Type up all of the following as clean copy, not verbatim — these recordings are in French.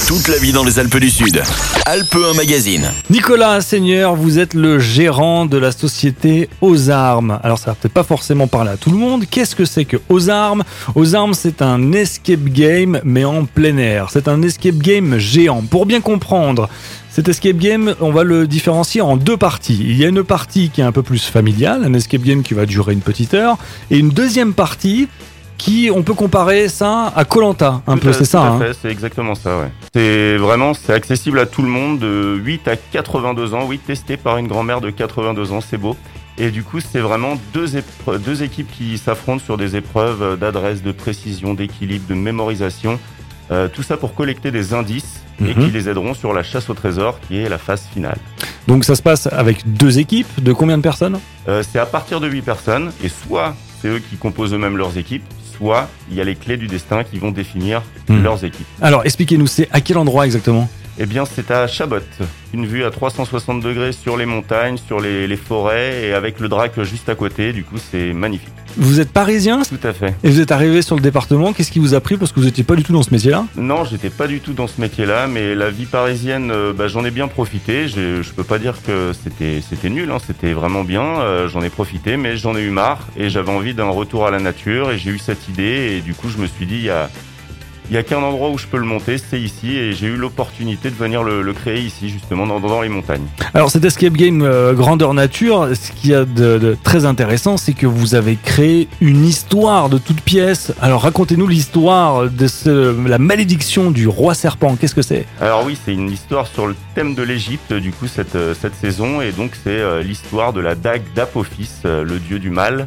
Toute la vie dans les Alpes du Sud. Alpes 1 Magazine. Nicolas Seigneur, vous êtes le gérant de la société Aux Armes. Alors ça va peut-être pas forcément parler à tout le monde. Qu'est-ce que c'est que Aux Armes ? Aux Armes, c'est un escape game mais en plein air. C'est un escape game géant. Pour bien comprendre, cet escape game, on va le différencier en deux parties. Il y a une partie qui est un peu plus familiale, un escape game qui va durer une petite heure, et une deuxième partie qui, on peut comparer ça à Koh-Lanta, un peu, c'est ça. Tout à fait, c'est exactement ça, ouais. C'est accessible à tout le monde, de 8 à 82 ans, oui, testé par une grand-mère de 82 ans, c'est beau. Et du coup, c'est vraiment deux équipes qui s'affrontent sur des épreuves d'adresse, de précision, d'équilibre, de mémorisation. Tout ça pour collecter des indices et qui les aideront sur la chasse au trésor, qui est la phase finale. Donc ça se passe avec deux équipes, de combien de personnes ? C'est à partir de 8 personnes, et soit c'est eux qui composent eux-mêmes leurs équipes, soit il y a les clés du destin qui vont définir leurs équipes. Alors expliquez-nous, c'est à quel endroit exactement ? Eh bien, c'est à Chabot, une vue à 360 degrés sur les montagnes, sur les forêts, et avec le Drac juste à côté, du coup c'est magnifique. Vous êtes parisien ? Tout à fait. Et vous êtes arrivé sur le département, qu'est-ce qui vous a pris parce que vous n'étiez pas du tout dans ce métier-là ? Non, j'étais pas du tout dans ce métier-là, mais la vie parisienne, j'en ai bien profité. Je peux pas dire que c'était nul, hein, c'était vraiment bien, j'en ai profité, mais j'en ai eu marre, et j'avais envie d'un retour à la nature, et j'ai eu cette idée, et du coup je me suis dit, il y a qu'un endroit où je peux le monter, c'est ici, et j'ai eu l'opportunité de venir le créer ici, justement, dans les montagnes. Alors cet escape game grandeur nature, ce qu'il y a de très intéressant, c'est que vous avez créé une histoire de toute pièce. Alors racontez-nous l'histoire de la malédiction du roi serpent, qu'est-ce que c'est ? Alors oui, c'est une histoire sur le thème de l'Égypte, du coup, cette saison, et donc c'est l'histoire de la dague d'Apophis, le dieu du mal.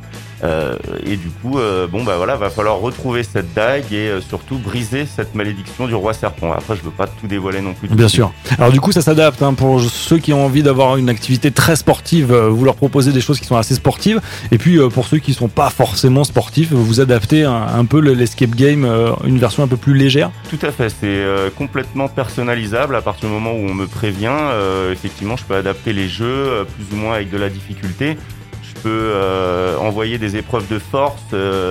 Et du coup, va falloir retrouver cette dague et surtout briser cette malédiction du roi serpent. Après, je veux pas tout dévoiler non plus. Bien sûr. Alors du coup, ça s'adapte pour ceux qui ont envie d'avoir une activité très sportive. Vous leur proposez des choses qui sont assez sportives. Et puis pour ceux qui sont pas forcément sportifs, vous adaptez un peu l'escape game, une version un peu plus légère. Tout à fait. C'est complètement personnalisable à partir du moment où on me prévient. Effectivement, je peux adapter les jeux plus ou moins avec de la difficulté. Je peux envoyer des épreuves de force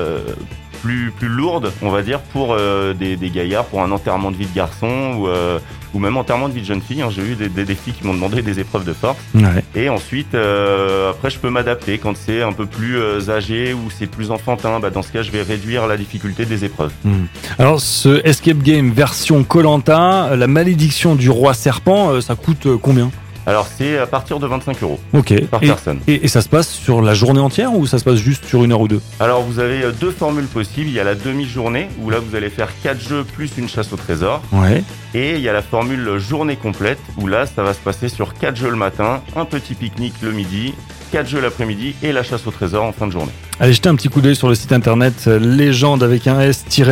plus lourdes, on va dire, pour des gaillards, pour un enterrement de vie de garçon ou même enterrement de vie de jeune fille. J'ai eu des filles qui m'ont demandé des épreuves de force. Ouais. Et ensuite, après, je peux m'adapter quand c'est un peu plus âgé ou c'est plus enfantin. Dans ce cas, je vais réduire la difficulté des épreuves. Alors, ce escape game version Koh-Lanta, la malédiction du roi serpent, ça coûte combien ? Alors c'est à partir de 25 € par personne. Et ça se passe sur la journée entière ou ça se passe juste sur une heure ou deux ? Alors vous avez deux formules possibles. Il y a la demi-journée où là vous allez faire 4 jeux plus une chasse au trésor. Ouais. Et il y a la formule journée complète où là ça va se passer sur 4 jeux le matin, un petit pique-nique le midi, 4 jeux l'après-midi et la chasse au trésor en fin de journée. Allez jeter un petit coup d'œil sur le site internet légende avec un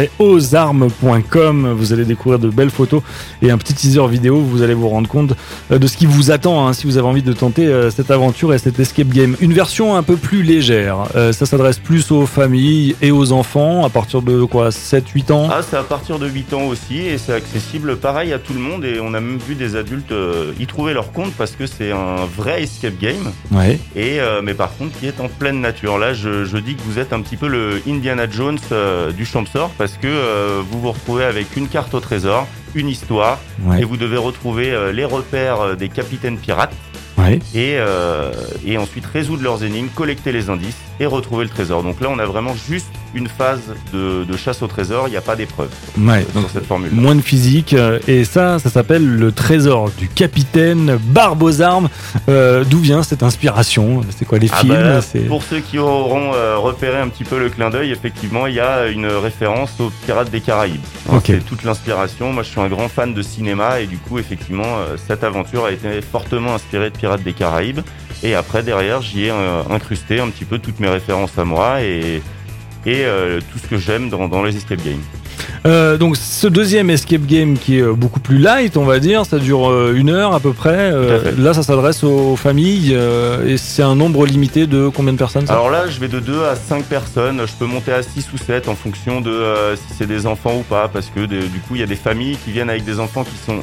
s-ausarmes.com. Vous allez découvrir de belles photos et un petit teaser vidéo. Vous allez vous rendre compte de ce qui vous attend si vous avez envie de tenter cette aventure et cet escape game. Une version un peu plus légère. Ça s'adresse plus aux familles et aux enfants à partir de 7-8 ans. Ah, c'est à partir de 8 ans aussi et c'est accessible pareil à tout le monde et on a même vu des adultes y trouver leur compte parce que c'est un vrai escape game. Ouais. Et mais par contre qui est en pleine nature. Là je dis que vous êtes un petit peu le Indiana Jones du Champsor parce que vous vous retrouvez avec une carte au trésor, une histoire, et vous devez retrouver les repères des capitaines pirates et ensuite résoudre leurs énigmes, collecter les indices et retrouver le trésor. Donc là on a vraiment juste une phase de chasse au trésor, il n'y a pas d'épreuve sur cette formule. Moins de physique et ça s'appelle le trésor du capitaine Barbe aux Armes. D'où vient cette inspiration ? C'est quoi les films ? Pour ceux qui auront repéré un petit peu le clin d'œil, effectivement il y a une référence aux Pirates des Caraïbes. C'est toute l'inspiration. Moi je suis un grand fan de cinéma et du coup effectivement cette aventure a été fortement inspirée de Pirates des Caraïbes et après derrière j'y ai incrusté un petit peu toutes mes références à moi et tout ce que j'aime dans les escape games. Donc ce deuxième escape game qui est beaucoup plus light, on va dire, ça dure 1 heure à peu près. Là ça s'adresse aux familles et c'est un nombre limité de combien de personnes ça ? Alors là je vais de 2 à 5 personnes, je peux monter à 6 ou 7 en fonction de si c'est des enfants ou pas parce que du coup il y a des familles qui viennent avec des enfants qui sont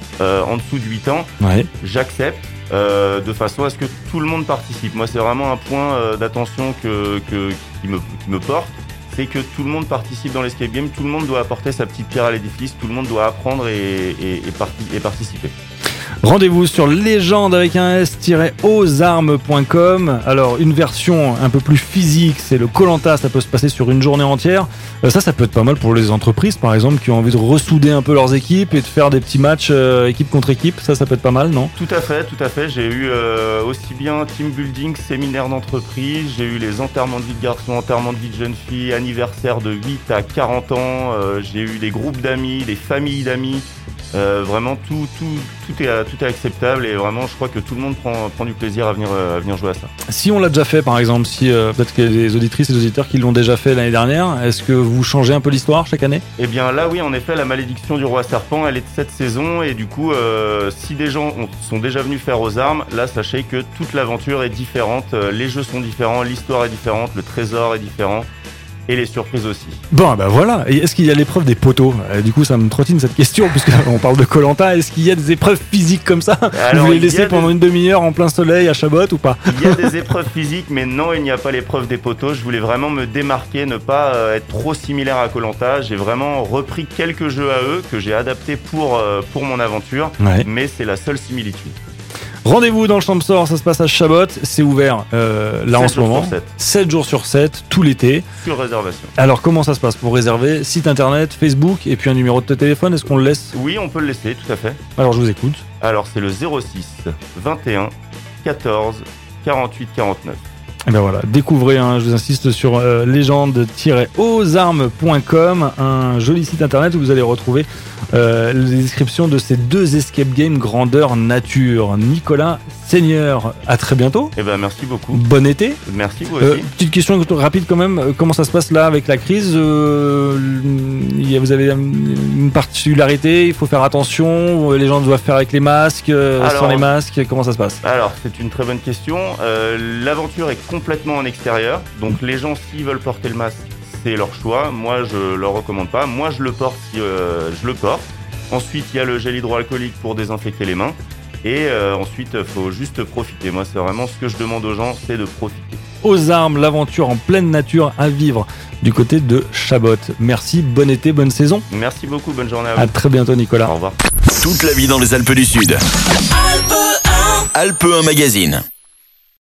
en dessous de 8 ans. J'accepte de façon à ce que tout le monde participe. Moi c'est vraiment un point d'attention qui me porte. c'est que tout le monde participe dans l'escape game, tout le monde doit apporter sa petite pierre à l'édifice, tout le monde doit apprendre et participer. Rendez-vous sur légende avec un s-osarmes.com. Alors, une version un peu plus physique, c'est le Koh-Lanta, ça peut se passer sur une journée entière. Ça peut être pas mal pour les entreprises, par exemple, qui ont envie de ressouder un peu leurs équipes et de faire des petits matchs équipe contre équipe. Ça peut être pas mal, non ? Tout à fait. J'ai eu aussi bien team building, séminaire d'entreprise, j'ai eu les enterrements de vie de garçons, enterrements de vie de jeunes filles, anniversaire de 8 à 40 ans, j'ai eu des groupes d'amis, des familles d'amis. Vraiment tout est acceptable et vraiment je crois que tout le monde prend du plaisir à venir jouer à ça. Si on l'a déjà fait par exemple, si peut-être qu'il y a des auditrices et des auditeurs qui l'ont déjà fait l'année dernière, est-ce que vous changez un peu l'histoire chaque année ? Eh bien là oui, en effet, la malédiction du roi serpent elle est de cette saison et du coup si des gens sont déjà venus faire aux armes, là sachez que toute l'aventure est différente, les jeux sont différents, l'histoire est différente, le trésor est différent. Et les surprises aussi. Bon, bah voilà. Et est-ce qu'il y a l'épreuve des poteaux ? Du coup, ça me trottine cette question, puisqu'on parle de Koh-Lanta. Est-ce qu'il y a des épreuves physiques comme ça ? Alors, vous les laissez pendant une demi-heure en plein soleil à Chabot ou pas ? Il y a des épreuves physiques, mais non, il n'y a pas l'épreuve des poteaux. Je voulais vraiment me démarquer, ne pas être trop similaire à Koh-Lanta. J'ai vraiment repris quelques jeux à eux que j'ai adaptés pour mon aventure, mais c'est la seule similitude. Rendez-vous dans le Champsor, ça se passe à Chabot, c'est ouvert là en ce moment, 7 jours sur 7, tout l'été. Sur réservation. Alors comment ça se passe pour réserver ? Site internet, Facebook et puis un numéro de téléphone, est-ce qu'on le laisse ? Oui, on peut le laisser, tout à fait. Alors je vous écoute. Alors c'est le 06 21 14 48 49. Et ben voilà, découvrez, je vous insiste sur légende-osarmes.com, un joli site internet où vous allez retrouver les descriptions de ces deux escape games grandeur nature. Nicolas Seigneur, à très bientôt. Eh ben merci beaucoup. Bon été. Merci vous aussi. Petite question rapide quand même, comment ça se passe là avec la crise ? Vous avez une particularité, il faut faire attention, les gens doivent faire avec les masques, sans les masques, comment ça se passe ? Alors c'est une très bonne question. L'aventure est complètement en extérieur, donc les gens s'ils veulent porter le masque, c'est leur choix. Moi je leur recommande pas. Moi je le porte si je le porte. Ensuite il y a le gel hydroalcoolique pour désinfecter les mains. Et ensuite, il faut juste profiter. Moi, c'est vraiment ce que je demande aux gens, c'est de profiter. Aux armes, l'aventure en pleine nature à vivre du côté de Chabot. Merci, bon été, bonne saison. Merci beaucoup, bonne journée à vous. À très bientôt, Nicolas. Au revoir. Toute la vie dans les Alpes du Sud. Alpes 1 Magazine.